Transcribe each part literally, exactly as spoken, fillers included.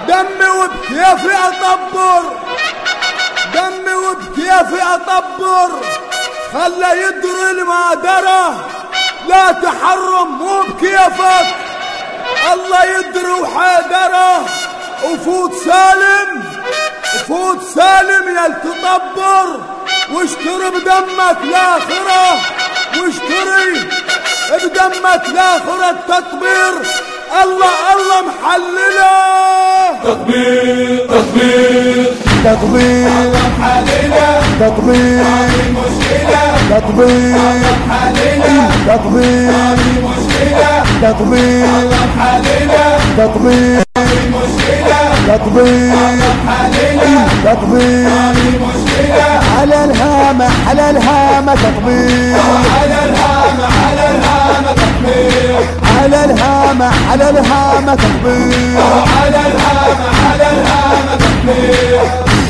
دمي وبكيفي اطبر، دمي وبكيفي اطبر، خلى يدري المادرة لا تحرم مو بكيفك، الله يدري وحيدره، وفوت سالم وفوت سالم يا تطبر، واشتري بدمك لاخره، واشتري بدمك لاخره التطبير، الله الله محلله. تطبير تطبير تطبير محلله، تطبير مشكلة تطبير محلله، تطبير مشكلة تطبير محلله، تطبير مشكلة تطبير محلله، تطبير مشكلة على الهامة على الهامة تطبير، على الهامة على الهامة تطبير، على الهامة على الهامة تطبير، على الهامة على الهامة تطبير.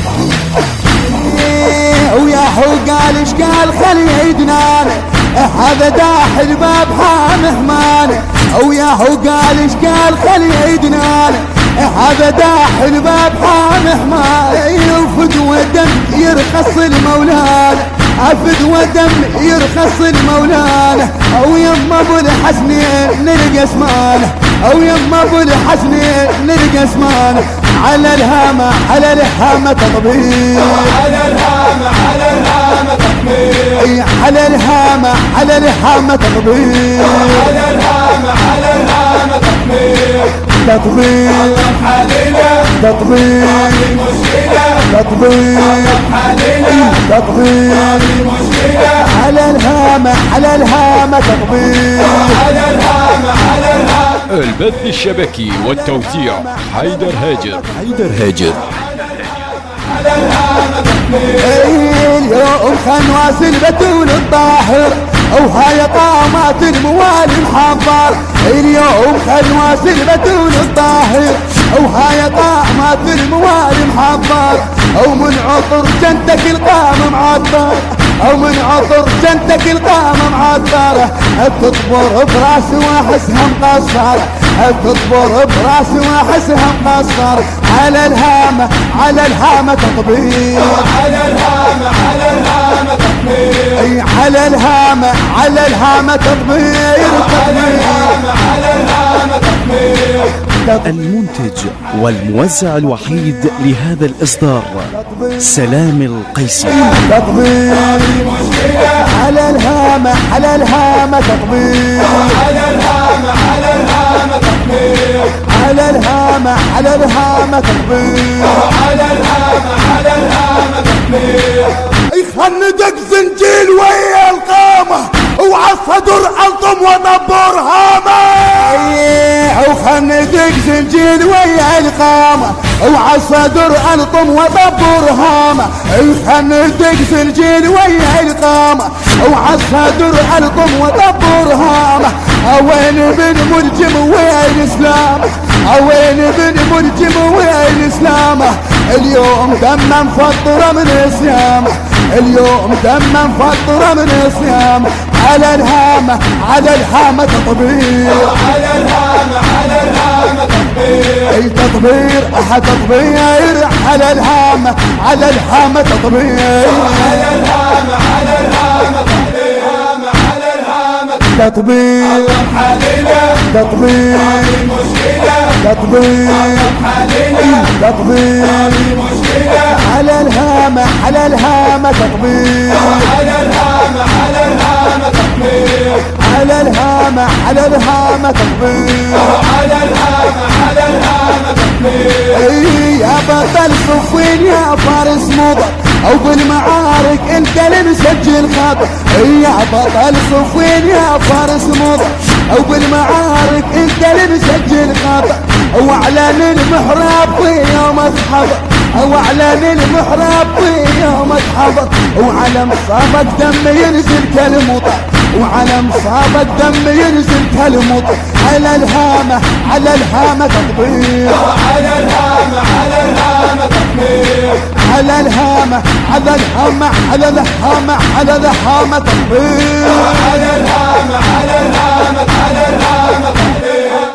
ويا حو قال ايش قال خلي يدنانا، هذا داحل باب حامه مانه، ويا حو قال ايش قال خلي يدنانا، هذا داحل باب حامه مانه، يفد ودم يرخص المولانا، افد ودم يرخص المولانا، او يما ابو الحسنين نلقى اسمانه، او يما ابو الحسنين نلقى اسمانه، على الهامة على الهامة تطبير، على الهامة على الهامة تطبير، على الهامة على الهامة تطبير، على الهامة على الهامة تطبير. تطبير محلله، تطبير مشكلة تطبير محلله، تطبير مشكلة على الهامة على الهامة تطبير، على الهامة على الهامة. البث الشبكي والتوزيع حيدر هاجر. حيدر هاجر. على الهامة تطبير. اليوم خنواس البتول الطاهر، وهاي طامات الموالي محضر، اليوم خنواس البتول الطاهر، وهاي طامات الموالي محضر، ومن عطر جنتك القام معطر، او من عطر جنتك القام معطره، تطبر براسي واحسها مقصره، تطبر براسي واحسها مقصره، على الهامه على الهامه تطبير، على الهامة على الهامة تطبير، على الهامه على الهامه تطبير، على الهامة على الهامة تطبير. المنتج والموزع الوحيد لهذا الإصدار سلام القيسي. تطبير مشكلة على الهامه على الهامه تطبير، على الهامة على الهامة تطبير، على الهامه على الهامه تطبير، على الهامة على الهامة تطبير. يخندق زنجيل ويا القامة، وعالصدر ألطم وطبر هامة، وخندق زنجيل ويا القامة، وعالصدر ألطم وطبر هامة، يخندق زنجيل ويا القامة، وعالصدر ألطم وطبر هامة، وين بن ملجم وين اسلامه، وين بن ملجم وين اسلامه، اليوم دمه مفطره من صيامه، اليوم دمه مفطره من صيامه، على الهامه على الهامه تطبير، على الهامة على الهامة تطبير، اي تطبير اح تطبير، على الهامه على الهامه تطبير، على الهامة على الهامة تطبير، على الهامة تطبير محلله، تطبير مشكلة تطبير محلله، تطبير مشكلة على الهامة على الهامة تطبير، على الهامة على الهامة تطبير، على الهامة على الهامة تطبير، على الهامة على الهامة تطبير. اي يا بطل صفين يا فارس مضر، او بالمعارك انت اللي مسجل خطر، اي يا بطل صفين يا فارس مضر، او بالمعارك انت اللي مسجل خطر، واعلن المحراب في يوم اتحضر، واعلن المحراب في يوم اتحضر، وعلى مصابك دم ينزل كالمطر، وعلى مصابك دم ينزل كالمطر، على الهامة على الهامة تطبير، على الهامة على الهامة تطبير، على الهامة على الهامة على الهامة على الهامة تطبير، على الهامة على الهامة على الهامة تطبير.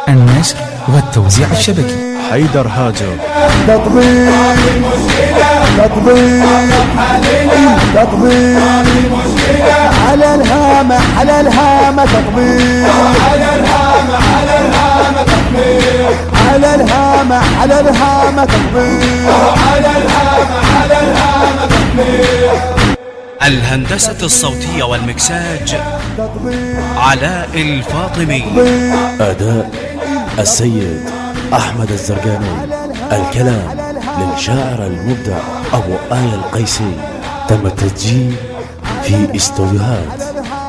النشر والتوزيع الشبكي حيدر هاجر. تطبيق تطبيق تطبيق على الهامة على الهامة تطبيق على الهامة على الهامة تطبيق على الهامة على الهامة تطبيق على الهامة على الهامة تطبيق. الهندسة الصوتية والمكساج علاء الفاطمي. أداء السيد أحمد الزرقاني. الكلام للشاعر المبدع أبو آية القيسي. تم التسجيل في استوديوهات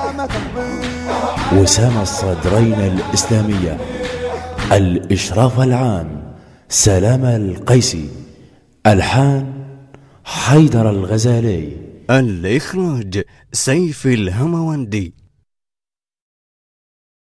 وسام الصدرين الإسلامية. الإشراف العام سلام القيسي. ألحان حيدر الغزالي. الإخراج سيف الهموندي.